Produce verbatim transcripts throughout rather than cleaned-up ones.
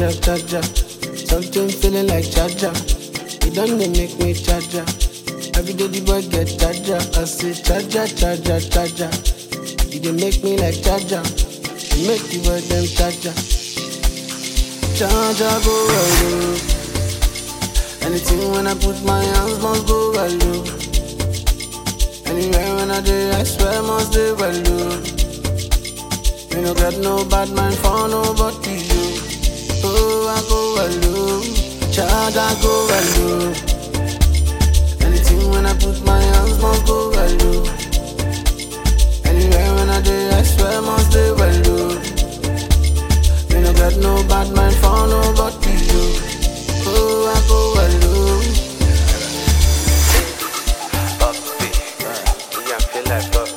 cha cha cha. Something feeling like cha cha. It done they make me cha cha. Every day the boy get cha cha. I say cha cha cha cha cha cha. It dey make me like cha cha. It make the boy them cha cha. Cha cha go well. Anything when I put my hands must go well. Anywhere when I do, I swear must do well. You no got no bad mind for nobody, you. Oh, I go alone, child, I go alone. Anything when I put my hands must go alone. Anywhere when I do, I swear must do alone. You no got no bad mind for nobody, you. Oh, I go alone. Puppy, yeah, I feel like puppy.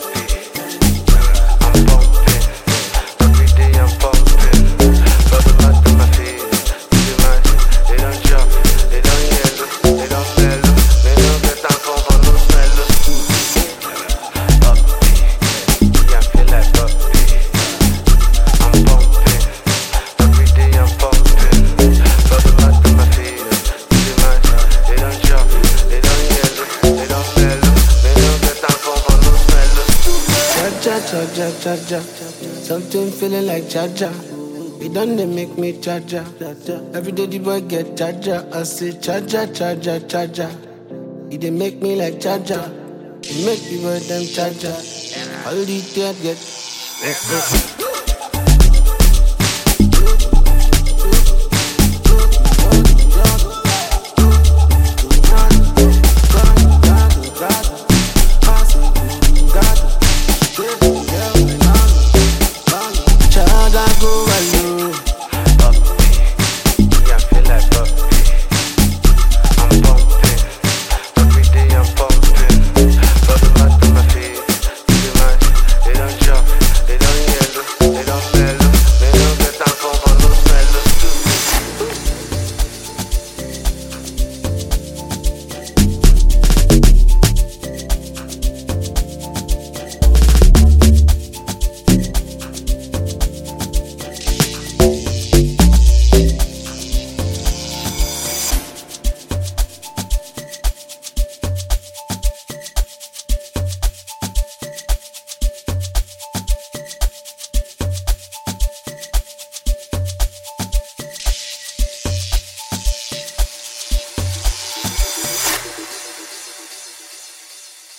Cha cha cha cha cha. Something feeling like cha cha. It done they make me cha cha. Every day the boy get cha cha. I say cha cha cha cha cha cha. It dey make me like cha cha. It make the boy them cha cha. All the tears get. Child, I go alone.